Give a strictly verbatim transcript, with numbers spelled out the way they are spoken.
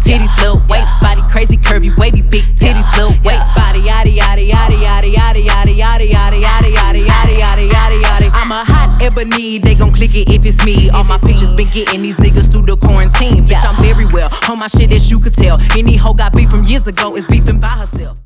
titties, little waist, body crazy, curvy, wavy, big titties, little waist, body, yaddy, yaddy, yaddy, yaddy, yaddy, yaddy, yaddy, yaddy, yaddy, yaddy, yaddy, yaddy, yaddy, yaddy. I'm a hot ebony, they gon' click it if it's me. All my pictures been getting these niggas through the quarantine. Bitch, I'm very well on my shit, as you could tell. Any hoe got beef from years ago is beefing by herself.